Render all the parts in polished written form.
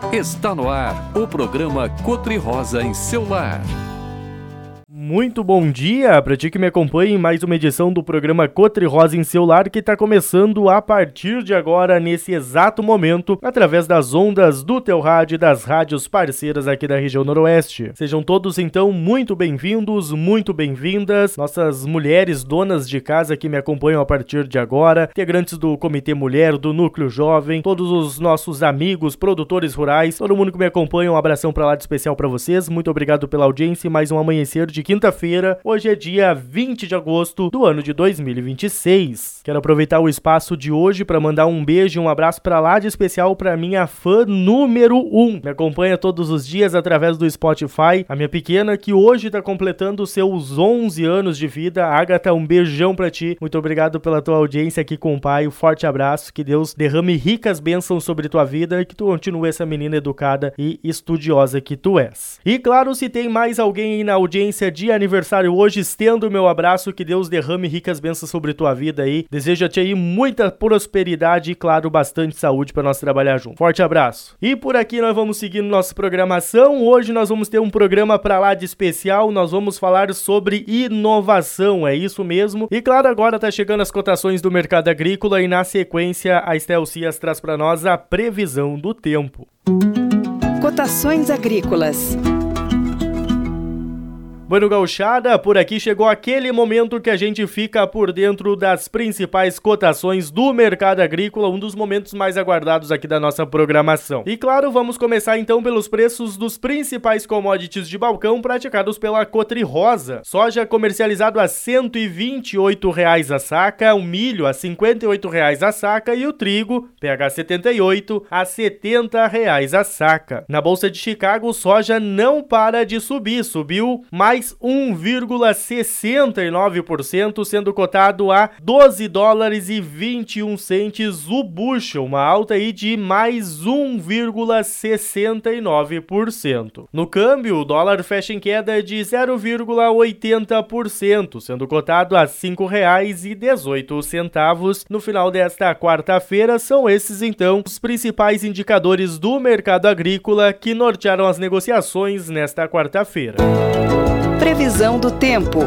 Está no ar o programa Cotri-Rosa em seu lar. Muito bom dia para ti que me acompanha em mais uma edição do programa Cotri-Rosa em seu lar, que está começando a partir de agora, nesse exato momento, através das ondas do teu rádio e das rádios parceiras aqui da região noroeste. Sejam todos então muito bem-vindos, muito bem-vindas, nossas mulheres donas de casa que me acompanham a partir de agora, integrantes do Comitê Mulher, do Núcleo Jovem, todos os nossos amigos, produtores rurais, todo mundo que me acompanha, um abração para lá de especial para vocês, muito obrigado pela audiência e mais um amanhecer de quinta-feira. Hoje é dia 20 de agosto do ano de 2026. Quero aproveitar o espaço de hoje para mandar um beijo e um abraço para lá de especial para minha fã número 1. Me acompanha todos os dias através do Spotify, a minha pequena que hoje tá completando seus 11 anos de vida. Agatha, um beijão para ti. Muito obrigado pela tua audiência aqui com o pai. Um forte abraço. Que Deus derrame ricas bênçãos sobre tua vida e que tu continue essa menina educada e estudiosa que tu és. E claro, se tem mais alguém aí na audiência de aniversário hoje, estendo o meu abraço, que Deus derrame ricas bênçãos sobre tua vida aí, desejo-te aí muita prosperidade e claro, bastante saúde para nós trabalhar junto. Forte abraço. E por aqui nós vamos seguindo nossa programação. Hoje nós vamos ter um programa para lá de especial, nós vamos falar sobre inovação, é isso mesmo. E claro, agora tá chegando as cotações do mercado agrícola e na sequência a Estel Cias traz para nós a previsão do tempo. Cotações agrícolas. Bueno, gauchada, por aqui chegou aquele momento que a gente fica por dentro das principais cotações do mercado agrícola, um dos momentos mais aguardados aqui da nossa programação. E claro, vamos começar então pelos preços dos principais commodities de balcão praticados pela Cotri-Rosa. Soja comercializado a R$ 128 a saca, o milho a R$ 58 a saca e o trigo, PH 78, a R$ 70 a saca. Na Bolsa de Chicago, soja não para de subir, subiu mais 1,69%, sendo cotado a $12,21 o bushel, uma alta aí de mais 1,69%. No câmbio, o dólar fecha em queda de 0,80%, sendo cotado a R$ 5,18. No final desta quarta-feira, são esses então os principais indicadores do mercado agrícola que nortearam as negociações nesta quarta-feira. Previsão do tempo.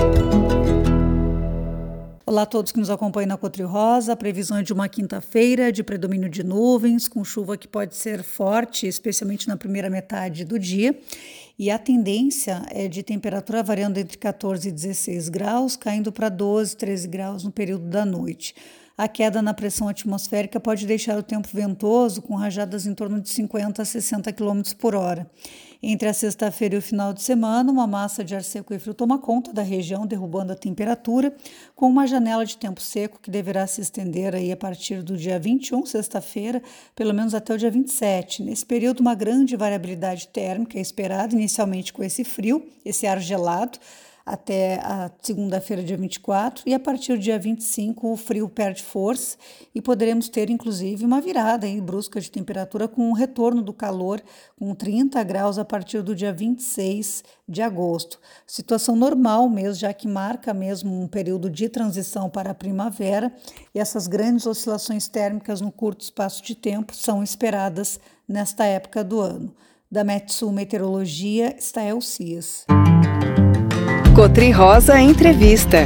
Olá a todos que nos acompanham na Cotri-Rosa. A previsão é de uma quinta-feira de predomínio de nuvens, com chuva que pode ser forte, especialmente na primeira metade do dia. E a tendência é de temperatura variando entre 14 e 16 graus, caindo para 12, 13 graus no período da noite. A queda na pressão atmosférica pode deixar o tempo ventoso, com rajadas em torno de 50 a 60 km por hora. Entre a sexta-feira e o final de semana, uma massa de ar seco e frio toma conta da região, derrubando a temperatura, com uma janela de tempo seco que deverá se estender aí a partir do dia 21, sexta-feira, pelo menos até o dia 27. Nesse período, uma grande variabilidade térmica é esperada, inicialmente com esse frio, esse ar gelado, até a segunda-feira, dia 24, e a partir do dia 25 o frio perde força e poderemos ter, inclusive, uma virada aí, brusca de temperatura com o retorno do calor, com 30 graus a partir do dia 26 de agosto. Situação normal mesmo, já que marca mesmo um período de transição para a primavera e essas grandes oscilações térmicas no curto espaço de tempo são esperadas nesta época do ano. Da Metsul Meteorologia, Estel Cias. Cotri-Rosa Entrevista.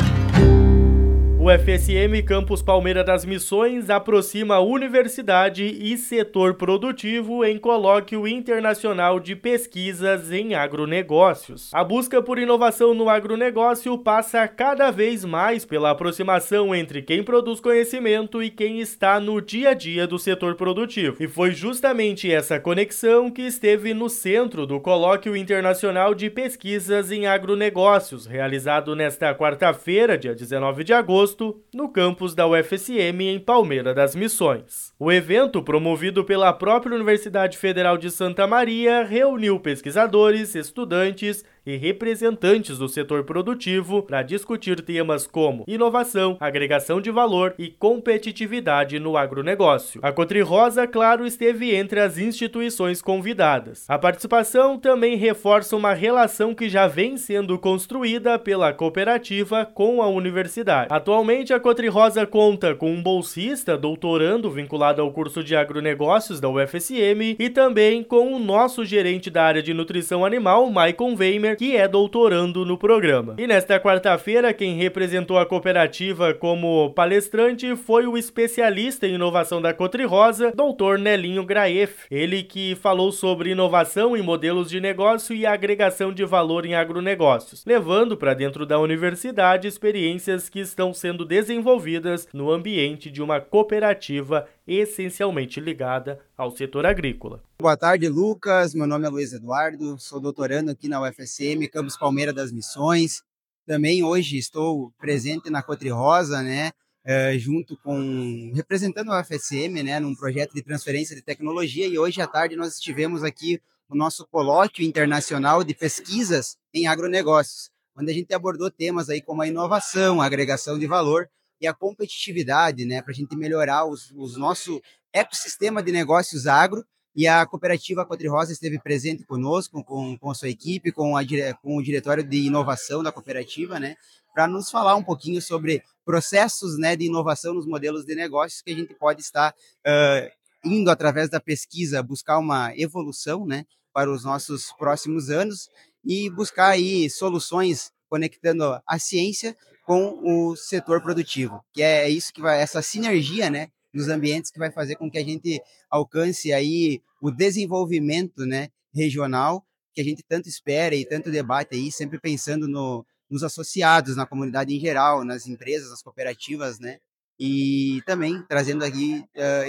O FSM Campus Palmeira das Missões aproxima a universidade e setor produtivo em colóquio internacional de pesquisas em agronegócios. A busca por inovação no agronegócio passa cada vez mais pela aproximação entre quem produz conhecimento e quem está no dia a dia do setor produtivo. E foi justamente essa conexão que esteve no centro do colóquio internacional de pesquisas em agronegócios, realizado nesta quarta-feira, dia 19 de agosto, no campus da UFSM em Palmeira das Missões. O evento, promovido pela própria Universidade Federal de Santa Maria, reuniu pesquisadores, estudantes e representantes do setor produtivo para discutir temas como inovação, agregação de valor e competitividade no agronegócio. A Cotri-Rosa, claro, esteve entre as instituições convidadas. A participação também reforça uma relação que já vem sendo construída pela cooperativa com a universidade. Atualmente, a Cotri-Rosa conta com um bolsista doutorando vinculado ao curso de agronegócios da UFSM e também com o nosso gerente da área de nutrição animal, Maicon Weimer, que é doutorando no programa. E nesta quarta-feira, quem representou a cooperativa como palestrante foi o especialista em inovação da Cotri-Rosa, Dr. Nelinho Graef. Ele que falou sobre inovação em modelos de negócio e agregação de valor em agronegócios, levando para dentro da universidade experiências que estão sendo desenvolvidas no ambiente de uma cooperativa essencialmente ligada ao setor agrícola. Boa tarde, Lucas. Meu nome é Luiz Eduardo, sou doutorando aqui na UFSM, Campus Palmeira das Missões. Também hoje estou presente na Cotri-Rosa, né, representando a UFSM, né, num projeto de transferência de tecnologia, e hoje à tarde nós estivemos aqui no nosso colóquio internacional de pesquisas em agronegócios, onde a gente abordou temas aí como a inovação, a agregação de valor e a competitividade, né, para a gente melhorar o nosso ecossistema de negócios agro. E a cooperativa Cotri-Rosa esteve presente conosco, com a sua equipe, com o diretório de inovação da cooperativa, né, para nos falar um pouquinho sobre processos, né, de inovação nos modelos de negócios que a gente pode estar indo através da pesquisa buscar uma evolução, né, para os nossos próximos anos e buscar aí soluções conectando a ciência com o setor produtivo, que é isso que vai, essa sinergia, né, nos ambientes que vai fazer com que a gente alcance aí o desenvolvimento, né, regional que a gente tanto espera e tanto debate aí, sempre pensando nos associados, na comunidade em geral, nas empresas, nas cooperativas, né, e também trazendo aqui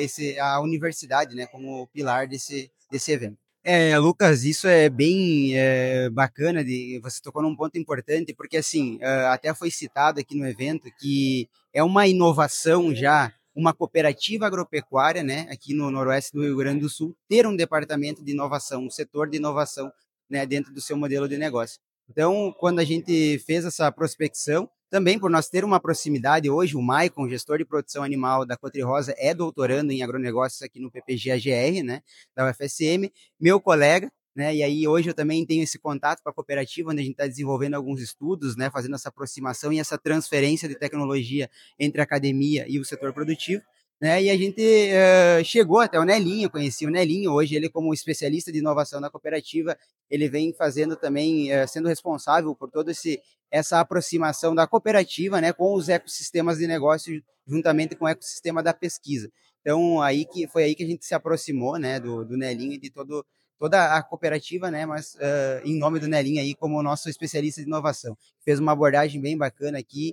a universidade, né, como pilar desse evento. Lucas, isso é bem bacana, você tocou num ponto importante, porque assim, até foi citado aqui no evento que é uma inovação já, uma cooperativa agropecuária, né, aqui no noroeste do Rio Grande do Sul, ter um departamento de inovação, um setor de inovação, né, dentro do seu modelo de negócio. Então, quando a gente fez essa prospecção, também por nós ter uma proximidade, hoje o Maicon, gestor de produção animal da Cotri-Rosa, é doutorando em agronegócios aqui no PPG-AGR, né, da UFSM, meu colega, né, e aí hoje eu também tenho esse contato com a cooperativa, onde a gente está desenvolvendo alguns estudos, né, fazendo essa aproximação e essa transferência de tecnologia entre a academia e o setor produtivo, né, e a gente chegou até o Nelinho, conheci o Nelinho, hoje ele como especialista de inovação da cooperativa, ele vem fazendo também, sendo responsável por toda essa aproximação da cooperativa, né, com os ecossistemas de negócio, juntamente com o ecossistema da pesquisa. Então, foi aí que a gente se aproximou, né, do Nelinho e de toda a cooperativa, né, mas em nome do Nelinho aí como nosso especialista de inovação. Fez uma abordagem bem bacana aqui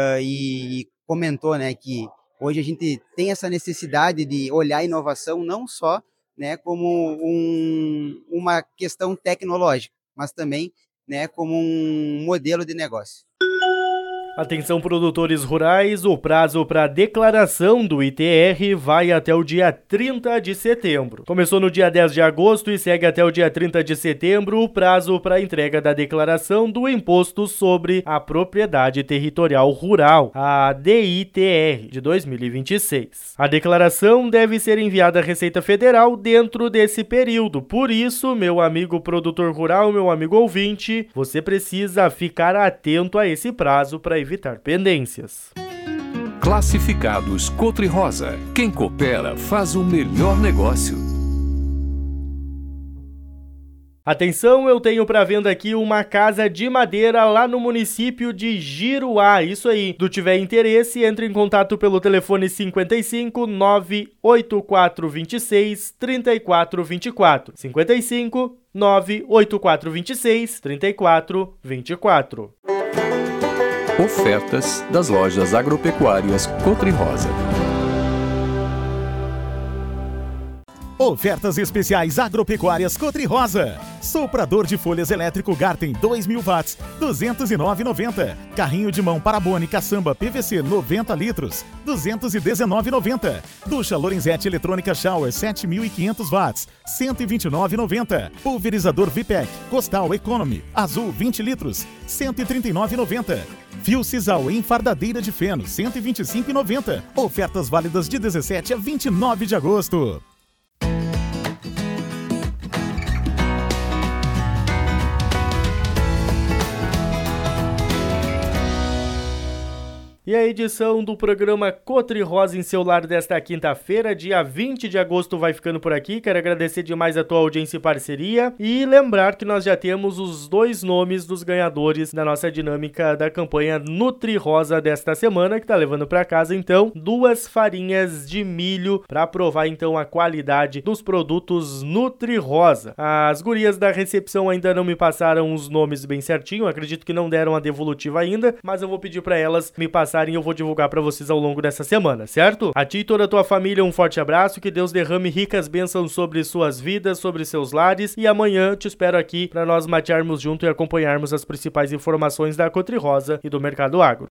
e comentou, né, que hoje a gente tem essa necessidade de olhar a inovação não só, né, como uma questão tecnológica, mas também, né, como um modelo de negócio. Atenção, produtores rurais, o prazo para declaração do ITR vai até o dia 30 de setembro. Começou no dia 10 de agosto e segue até o dia 30 de setembro o prazo para entrega da declaração do Imposto sobre a Propriedade Territorial Rural, a DITR, de 2026. A declaração deve ser enviada à Receita Federal dentro desse período. Por isso, meu amigo produtor rural, meu amigo ouvinte, você precisa ficar atento a esse prazo para evitar pendências. Classificados Cotri-Rosa. Quem coopera faz o melhor negócio. Atenção, eu tenho para venda aqui uma casa de madeira lá no município de Giruá. Isso aí. Se tu tiver interesse, entre em contato pelo telefone 55 98426 3424. 55 98426 3424. Ofertas das lojas agropecuárias Cotri-Rosa. Ofertas especiais agropecuárias Cotri Rosa. Soprador de folhas elétrico Garten 2000 watts, R$ 209,90. Carrinho de mão Parabone Caçamba PVC 90 litros, R$ 219,90. Ducha Lorenzetti eletrônica Shower 7500 watts, R$ 129,90. Pulverizador Vipec Costal Economy Azul 20 litros, R$ 139,90. Fio Sisal em fardadeira de feno, R$ 125,90. Ofertas válidas de 17 a 29 de agosto. E a edição do programa Cotri Rosa em seu lar desta quinta-feira, dia 20 de agosto, vai ficando por aqui. Quero agradecer demais a tua audiência e parceria e lembrar que nós já temos os 2 nomes dos ganhadores da nossa dinâmica da campanha Nutri Rosa desta semana, que tá levando para casa, então, 2 farinhas de milho para provar, então, a qualidade dos produtos Nutri Rosa. As gurias da recepção ainda não me passaram os nomes bem certinho, acredito que não deram a devolutiva ainda, mas eu vou pedir para elas me passarem e eu vou divulgar para vocês ao longo dessa semana, certo? A ti e toda a tua família um forte abraço, que Deus derrame ricas bênçãos sobre suas vidas, sobre seus lares, e amanhã te espero aqui para nós matearmos junto e acompanharmos as principais informações da Cotri Rosa e do Mercado Agro.